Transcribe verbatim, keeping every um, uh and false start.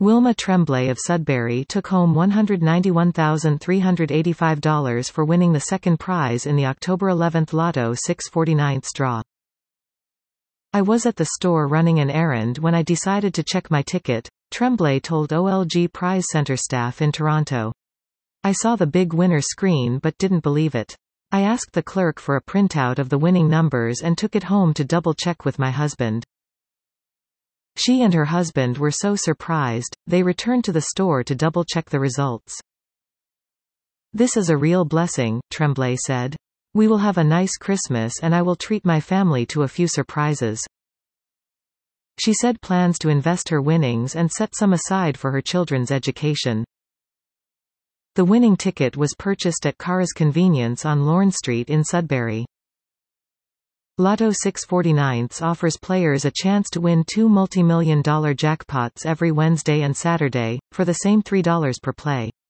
Wilma Tremblay of Sudbury took home one hundred ninety-one thousand three hundred eighty-five dollars for winning the second prize in the October eleventh Lotto six forty-nine draw. I was at the store running an errand when I decided to check my ticket, Tremblay told O L G Prize Center staff in Toronto. I saw the big winner screen but didn't believe it. I asked the clerk for a printout of the winning numbers and took it home to double-check with my husband. She and her husband were so surprised, they returned to the store to double-check the results. "This is a real blessing," Tremblay said. "We will have a nice Christmas and I will treat my family to a few surprises." She said plans to invest her winnings and set some aside for her children's education. The winning ticket was purchased at Cara's Convenience on Lorne Street in Sudbury. Lotto six forty-nine offers players a chance to win two multi-million dollar jackpots every Wednesday and Saturday, for the same three dollars per play.